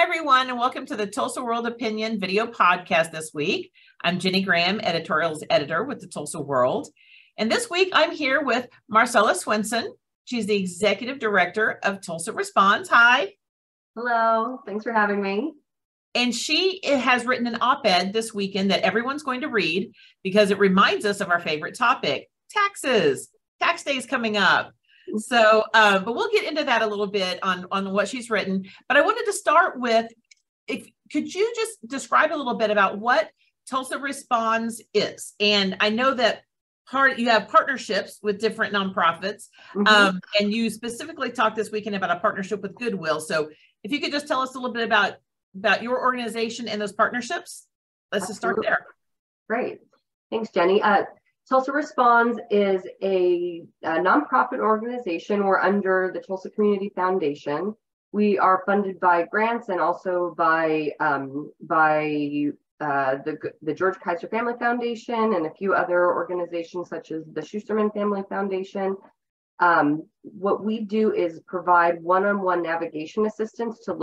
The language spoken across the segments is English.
Hi, everyone, and welcome to the Tulsa World Opinion video podcast this week. I'm Jenny Graham, editorials editor with the Tulsa World. And this week, I'm here with Marcella Swenson. She's the executive director of Tulsa Responds. Hi. Hello. Thanks for having me. And she has written an op-ed this weekend that everyone's going to read because it reminds us of our favorite topic, taxes. Tax day is coming up. So, but we'll get into that a little bit on what she's written. But I wanted to start with, could you just describe a little bit about what Tulsa Responds is? And I know that you have partnerships with different nonprofits, and you specifically talked this weekend about a partnership with Goodwill. So if you could just tell us a little bit about your organization and those partnerships, let's just start there. Great. Thanks, Jenny. Tulsa Responds is a nonprofit organization. We're under the Tulsa Community Foundation. We are funded by grants and also by the George Kaiser Family Foundation and a few other organizations such as the Schusterman Family Foundation. What we do is provide one-on-one navigation assistance to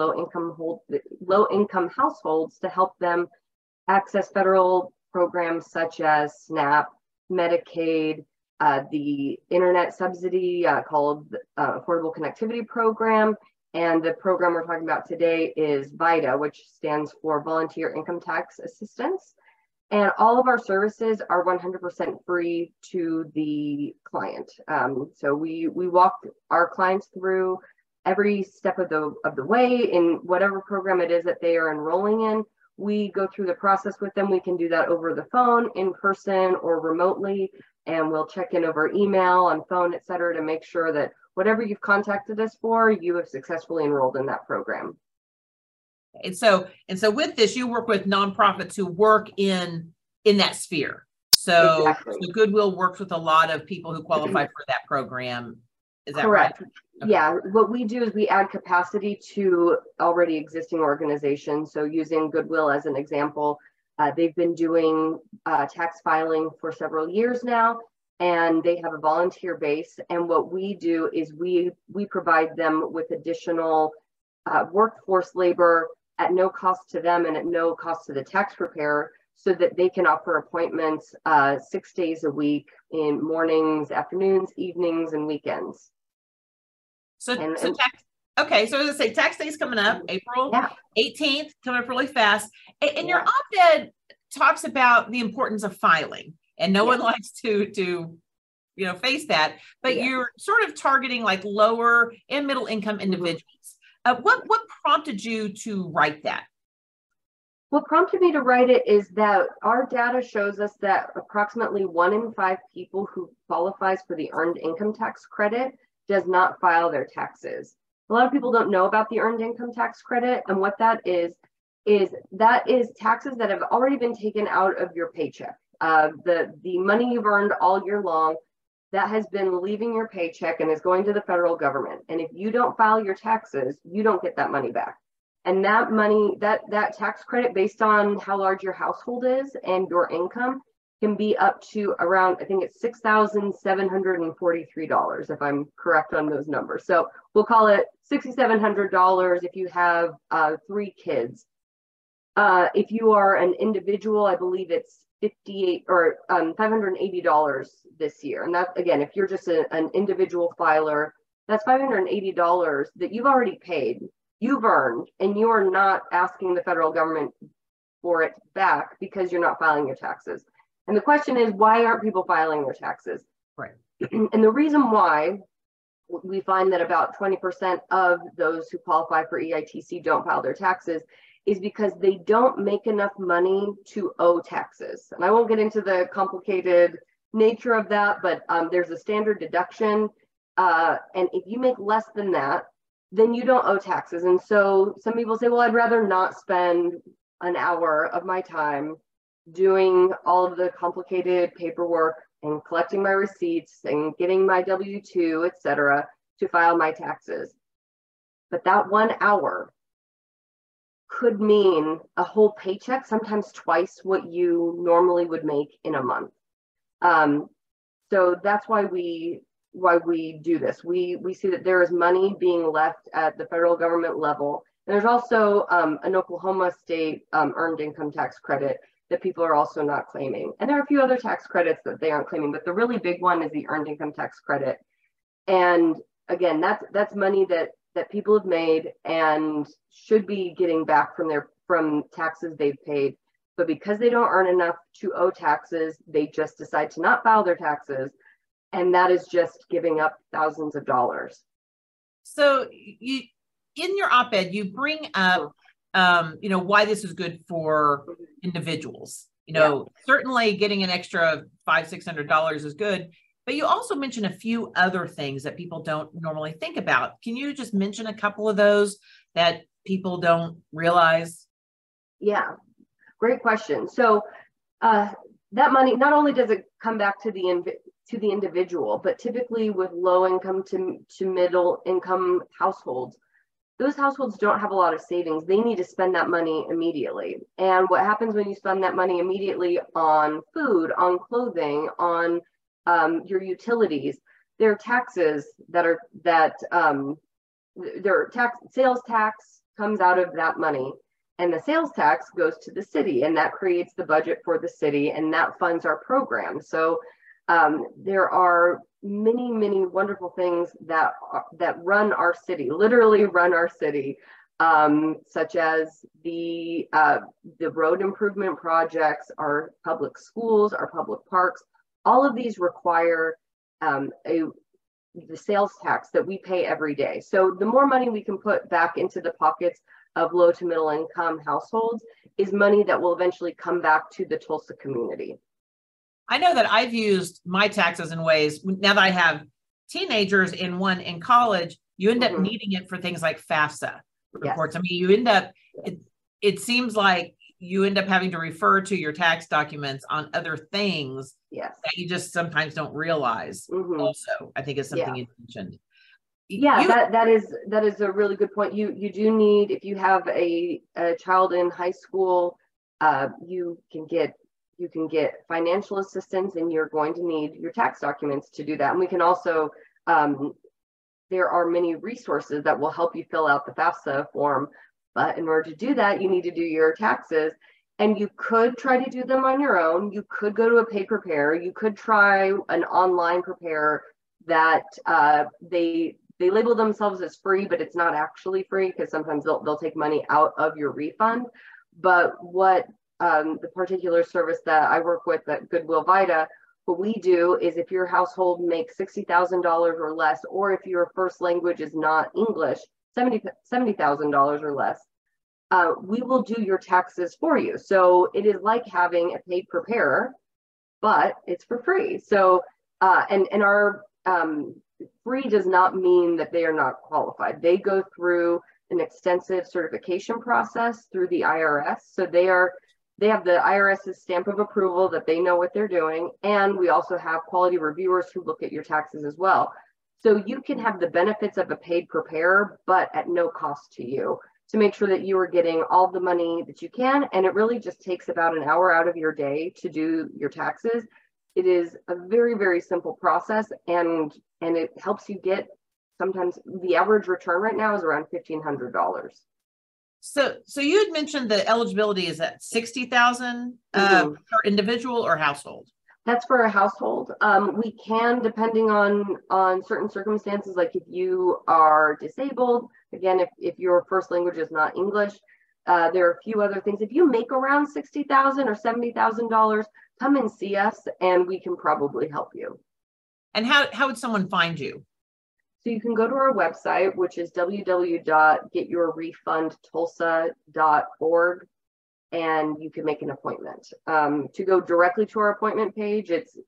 low-income households to help them access federal programs such as SNAP, Medicaid, the internet subsidy called Affordable Connectivity Program, and the program we're talking about today is VITA, which stands for Volunteer Income Tax Assistance. And all of our services are 100% free to the client. So we walk our clients through every step of the way in whatever program it is that they are enrolling in. We go through the process with them. We can do that over the phone, in person, or remotely, and we'll check in over email, on phone, et cetera, to make sure that whatever you've contacted us for, you have successfully enrolled in that program. And so with this, you work with nonprofits who work in that sphere. So, exactly. So Goodwill works with a lot of people who qualify for that program. Is that correct? Right? Okay. Yeah, what we do is we add capacity to already existing organizations. So using Goodwill as an example, they've been doing tax filing for several years now, and they have a volunteer base. And what we do is we provide them with additional workforce labor at no cost to them and at no cost to the tax preparer, so that they can offer appointments 6 days a week in mornings, afternoons, evenings, and weekends. So as I say, tax day is coming up, April 18th, coming up really fast. And your op-ed talks about the importance of filing, and no one likes to face that, but you're sort of targeting like lower and middle income individuals. What prompted you to write that? What prompted me to write it is that our data shows us that approximately 1 in 5 people who qualifies for the earned income tax credit does not file their taxes. A lot of people don't know about the earned income tax credit, and what that is taxes that have already been taken out of your paycheck. The money you've earned all year long that has been leaving your paycheck and is going to the federal government. And if you don't file your taxes, you don't get that money back. And that money, that tax credit, based on how large your household is and your income, can be up to around, I think it's $6,743, if I'm correct on those numbers. So we'll call it $6,700 if you have 3 kids. If you are an individual, I believe it's $580 this year. And that, again, if you're just an individual filer, that's $580 that you've already paid, you've earned, and you are not asking the federal government for it back because you're not filing your taxes. And the question is, why aren't people filing their taxes? Right. And the reason why we find that about 20% of those who qualify for EITC don't file their taxes is because they don't make enough money to owe taxes. And I won't get into the complicated nature of that, but there's a standard deduction. And if you make less than that, then you don't owe taxes. And so some people say, well, I'd rather not spend an hour of my time doing all of the complicated paperwork and collecting my receipts and getting my W-2, et cetera, to file my taxes. But that 1 hour could mean a whole paycheck, sometimes twice what you normally would make in a month. So that's why we do this. We see that there is money being left at the federal government level There's also an Oklahoma state earned income tax credit that people are also not claiming. And there are a few other tax credits that they aren't claiming, but the really big one is the earned income tax credit. And again, that's money that people have made and should be getting back from taxes they've paid. But because they don't earn enough to owe taxes, they just decide to not file their taxes. And that is just giving up thousands of dollars. So you, in your op-ed, you bring up, why this is good for individuals. Certainly getting an extra $500-600 is good, but you also mention a few other things that people don't normally think about. Can you just mention a couple of those that people don't realize? Yeah, great question. So that money, not only does it come back to the individual, but typically with low income to middle income households, those households don't have a lot of savings. They need to spend that money immediately. And what happens when you spend that money immediately on food, on clothing, on your utilities, their taxes sales tax comes out of that money. And the sales tax goes to the city, and that creates the budget for the city, and that funds our program. So there are many, many wonderful things that run our city, literally run our city, such as the road improvement projects, our public schools, our public parks. All of these require the sales tax that we pay every day. So the more money we can put back into the pockets of low to middle income households is money that will eventually come back to the Tulsa community. I know that I've used my taxes in ways, now that I have teenagers and one in college, you end up needing it for things like FAFSA reports. Yes. I mean, you end up, it seems like you end up having to refer to your tax documents on other things that you just sometimes don't realize. Also, I think is something you mentioned. That is a really good point. You do need, if you have a child in high school, you can get financial assistance, and you're going to need your tax documents to do that. And we can also, there are many resources that will help you fill out the FAFSA form. But in order to do that, you need to do your taxes. And you could try to do them on your own. You could go to a paid preparer. You could try an online preparer that they label themselves as free, but it's not actually free, because sometimes they'll take money out of your refund. But what the particular service that I work with at Goodwill Vita, what we do is, if your household makes $60,000 or less, or if your first language is not English, $70,000 or less, we will do your taxes for you. So it is like having a paid preparer, but it's for free. So and our free does not mean that they are not qualified. They go through an extensive certification process through the IRS. So they have the IRS's stamp of approval that they know what they're doing. And we also have quality reviewers who look at your taxes as well. So you can have the benefits of a paid preparer, but at no cost to you, to make sure that you are getting all the money that you can. And it really just takes about an hour out of your day to do your taxes. It is a very, very simple process, and it helps you get, sometimes the average return right now is around $1,500. So you had mentioned the eligibility is at $60,000 per individual or household? That's for a household. We can, depending on certain circumstances, like if you are disabled, again, if your first language is not English, there are a few other things. If you make around $60,000 or $70,000, come and see us, and we can probably help you. And how would someone find you? So you can go to our website, which is www.getyourrefundtulsa.org, and you can make an appointment. To go directly to our appointment page, it's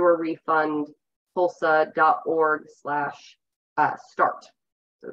getyourrefundtulsa.org/start. So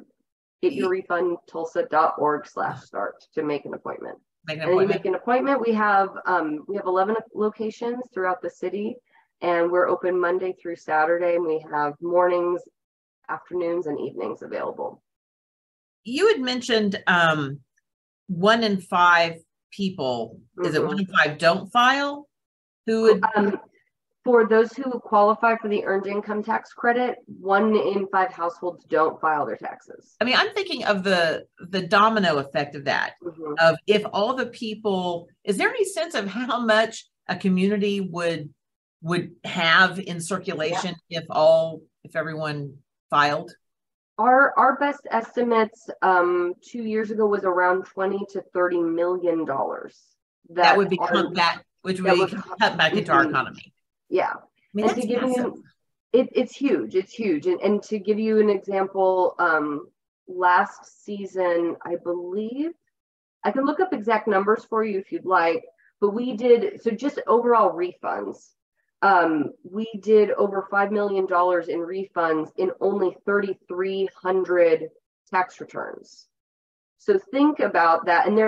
getyourrefundtulsa.org/start to make an appointment. And then you make an appointment. We have 11 locations throughout the city, and we're open Monday through Saturday, and we have mornings, afternoons, and evenings available. You had mentioned 1 in 5 people, is it 1 in 5 don't file? Who would? For those who qualify for the earned income tax credit, 1 in 5 households don't file their taxes. I mean, I'm thinking of the domino effect of that, of if all the people, is there any sense of how much a community would have in circulation if everyone filed? Our best estimates 2 years ago was around $20 to $30 million. That would become which would cut back into our economy. Yeah. I mean, and to give you, it's huge. It's huge. And to give you an example, last season, I believe, I can look up exact numbers for you if you'd like, but we did, so just overall refunds. We did over $5 million in refunds in only 3,300 tax returns. So think about that. And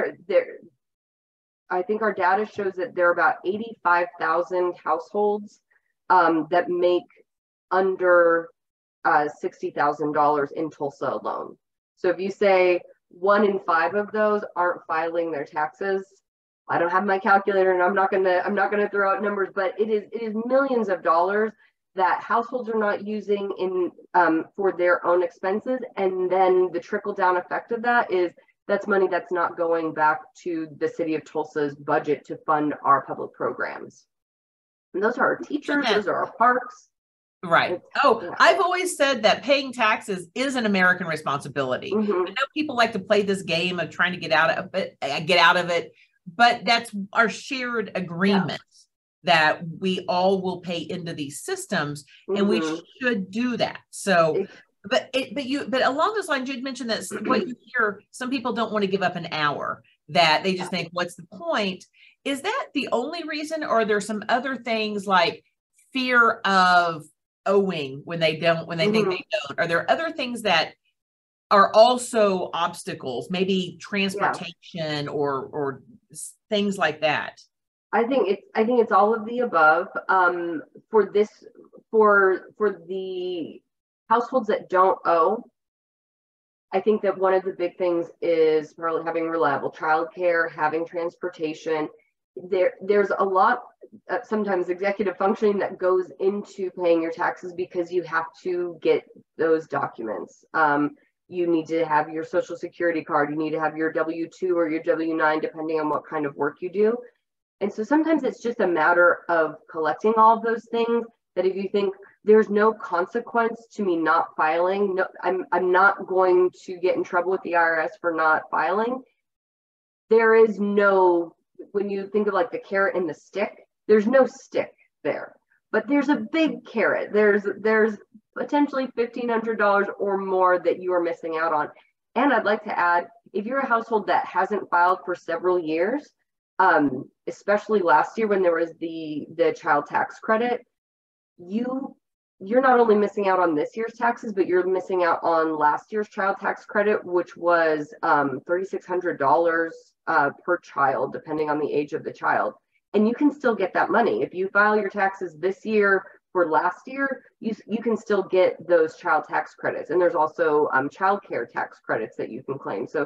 I think our data shows that there are about 85,000 households that make under $60,000 in Tulsa alone. So if you say 1 in 5 of those aren't filing their taxes, I don't have my calculator and I'm not gonna throw out numbers, but it is millions of dollars that households are not using in for their own expenses, and then the trickle down effect of that is that's money that's not going back to the city of Tulsa's budget to fund our public programs. And those are our teachers, those are our parks. Right. I've always said that paying taxes is an American responsibility. I know people like to play this game of trying to get out of it, but that's our shared agreement that we all will pay into these systems, and we should do that. So but along those lines, you'd mentioned that what you hear, some people don't want to give up an hour, that they just think, what's the point? Is that the only reason, or are there some other things like fear of owing when they think they don't? Are there other things that are also obstacles, maybe transportation or things like that? I think it's all of the above. For the households that don't owe, I think that one of the big things is probably having reliable childcare, having transportation. There's a lot, sometimes executive functioning that goes into paying your taxes because you have to get those documents. You need to have your social security card. You need to have your W-2 or your W-9, depending on what kind of work you do. And so sometimes it's just a matter of collecting all of those things, that if you think there's no consequence to me not filing, no, I'm not going to get in trouble with the IRS for not filing. There is no, when you think of like the carrot and the stick, there's no stick there, but there's a big carrot. There's potentially $1,500 or more that you are missing out on. And I'd like to add, if you're a household that hasn't filed for several years, especially last year when there was the child tax credit, you're not only missing out on this year's taxes, but you're missing out on last year's child tax credit, which was $3,600 per child, depending on the age of the child. And you can still get that money. If you file your taxes this year for last year, you can still get those child tax credits. And there's also child care tax credits that you can claim. So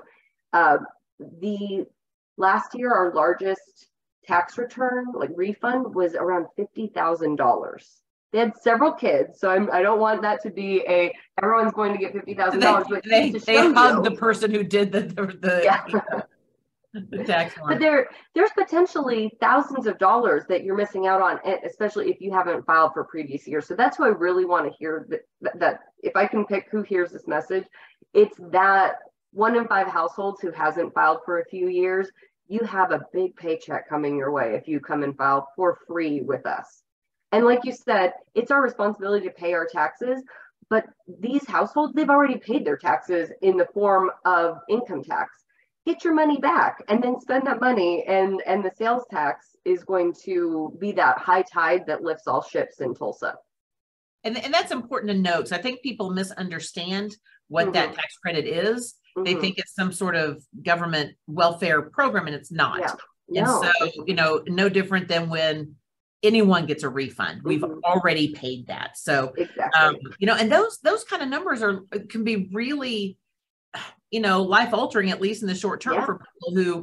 the last year, our largest tax return, like refund, was around $50,000. They had several kids, so I don't want that to be everyone's going to get $50,000. But they hugged the person who did the tax one. But there's potentially thousands of dollars that you're missing out on, especially if you haven't filed for previous years. So that's why I really want to hear that if I can pick who hears this message, it's that 1 in 5 households who hasn't filed for a few years. You have a big paycheck coming your way if you come and file for free with us. And like you said, it's our responsibility to pay our taxes, but these households, they've already paid their taxes in the form of income tax. Get your money back and then spend that money, and the sales tax is going to be that high tide that lifts all ships in Tulsa. And that's important to note. So I think people misunderstand what that tax credit is. They think it's some sort of government welfare program, and it's not. And so, no different than when anyone gets a refund. We've already paid that. So, and those kind of numbers can be really, life altering, at least in the short term, for people who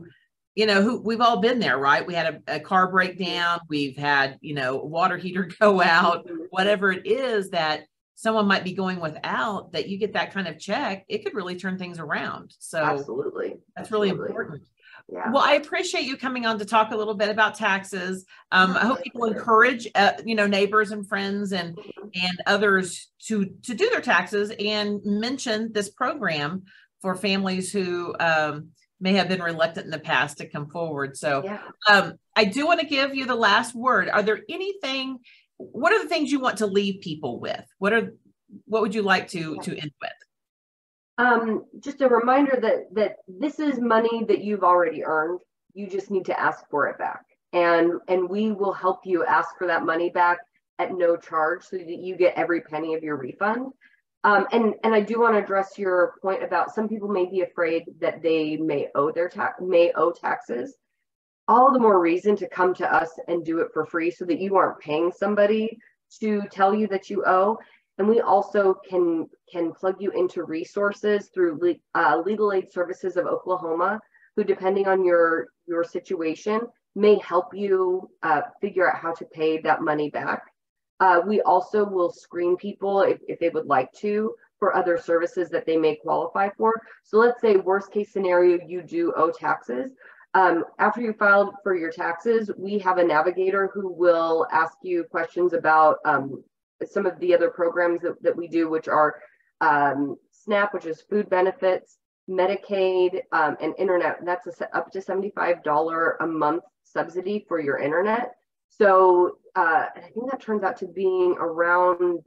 you know, who we've all been there, right? We had a car breakdown, we've had, you know, water heater go out, whatever it is that someone might be going without, that you get that kind of check, it could really turn things around. So Absolutely. that's really important. Yeah. Well, I appreciate you coming on to talk a little bit about taxes. I hope people encourage, you know, neighbors and friends and others to do their taxes, and mention this program for families who may have been reluctant in the past to come forward. So I do want to give you the last word. Are there anything, what are the things you want to leave people with? What would you like to end with? Just a reminder that this is money that you've already earned. You just need to ask for it back, and we will help you ask for that money back at no charge, so that you get every penny of your refund. And I do want to address your point about some people may be afraid that they may owe taxes. All the more reason to come to us and do it for free, so that you aren't paying somebody to tell you that you owe. And we also can plug you into resources through Legal Aid Services of Oklahoma, who, depending on your situation, may help you figure out how to pay that money back. We also will screen people if they would like to for other services that they may qualify for. So let's say worst case scenario, you do owe taxes. After you filed for your taxes, we have a navigator who will ask you questions about some of the other programs that we do, which are SNAP, which is food benefits, Medicaid, and internet. That's up to $75 a month subsidy for your internet. So I think that turns out to being around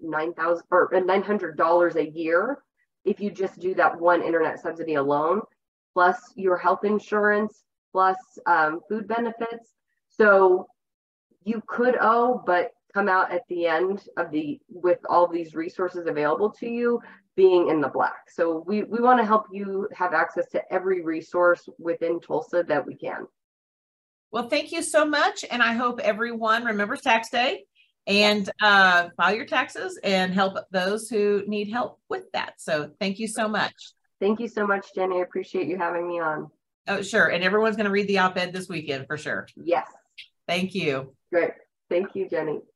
$900 a year if you just do that one internet subsidy alone, plus your health insurance, plus food benefits. So you could owe, but come out at the end of with all these resources available to you, being in the black. So we want to help you have access to every resource within Tulsa that we can. Well, thank you so much. And I hope everyone remembers tax day and file your taxes and help those who need help with that. So thank you so much. Thank you so much, Jenny. I appreciate you having me on. Oh, sure. And everyone's going to read the op-ed this weekend for sure. Yes. Thank you. Great. Thank you, Jenny.